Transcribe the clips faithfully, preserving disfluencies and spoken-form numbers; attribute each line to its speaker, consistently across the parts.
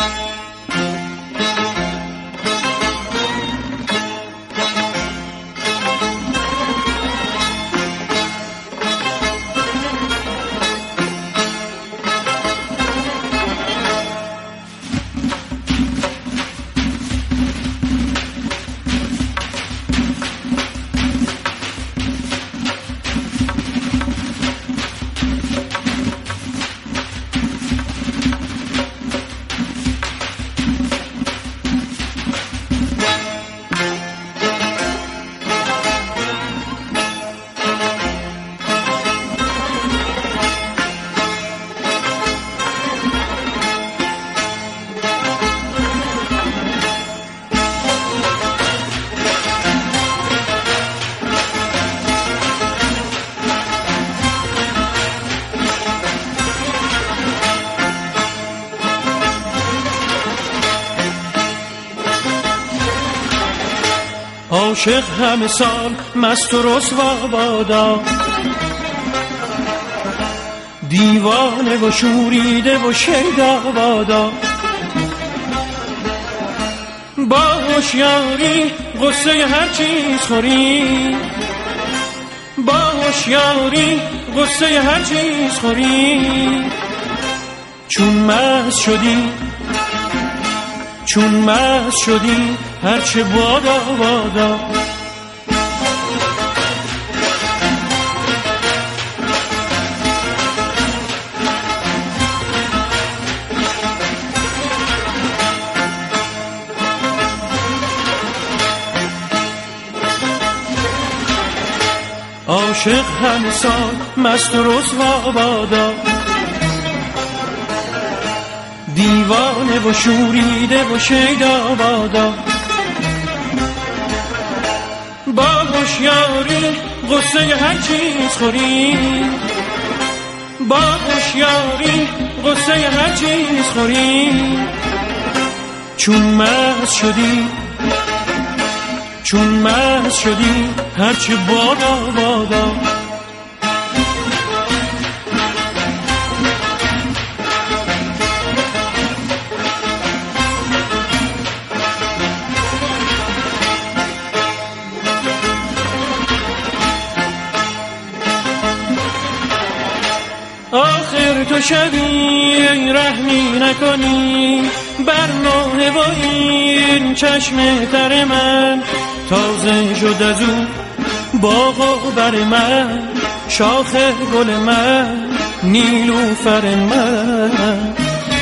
Speaker 1: عاشق همه سال مست و رسوا بادا، دیوانه و شوریده و شیدا بادا. با هوشیاری غصه هر چیز خوری، با هوشیاری غصه هر چیز خوری. چون مست شدی چون مست شدی هرچه بادا بادا. عاشق همه سال مست و رسوا بادا، دیوانه و شوریده و شیدا بادا. با هوشیاری غصه هر چیز خوری، با هوشیاری غصه هر چیز خوری. چون مست شدی چون مست شدی هرچه بادا بادا. آخر تو شبی رحمی نکنی بر نوحه و این چشم تر من. تازه شد از او باغ و بر من، شاخ گل من، نیلوفر من.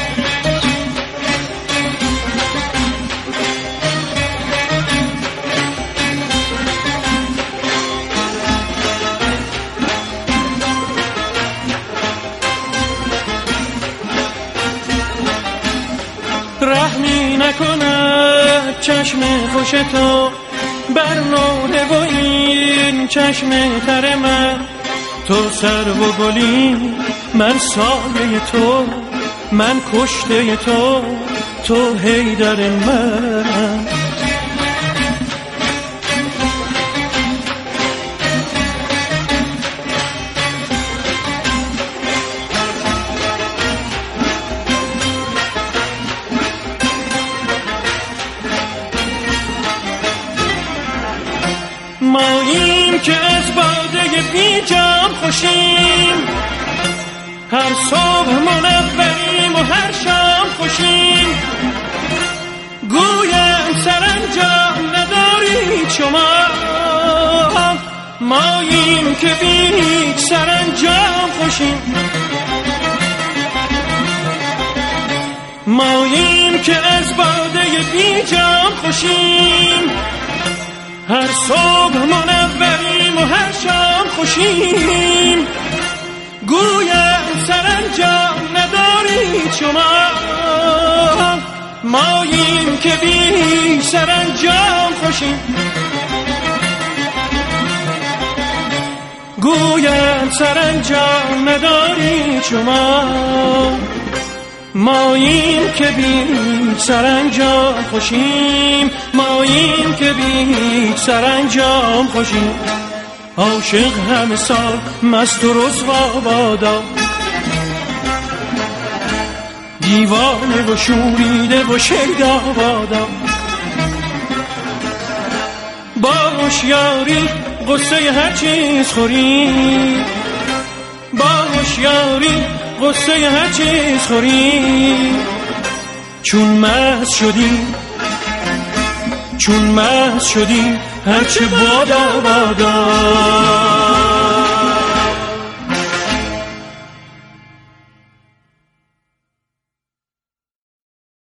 Speaker 1: رحمی نکند چشم خوش تو بر نوحه و این چشم تر من. تو سرو و گلی، من سایه تو، من کشته تو، تو حیدر من. ماییم که از باده بی جام خوشیم، هر صبح منوریم و هر شام خوشیم. گویم سرانجام ندارید شما، ماییم که بی سرانجام خوشیم. ماییم که از باده بی جام خوشیم، هر صبح منوریم و هر شام خوشیم. گویم سرانجام ندارید شما، ماییم که بی سرانجام خوشیم. گویم سرانجام ندارید شما، ماییم که بی سرانجام خوشیم. ماییم که بی سرانجام خوشیم. عاشق همه سال مست و رسوا بادا، دیوانه و شوریده و شیدا بادا. با هوشیاری قصه هر چیز خوری، با هوشیاری قصه هر چیز خوری. چون مست شدی چون مست شدی هرچه بادا بادا.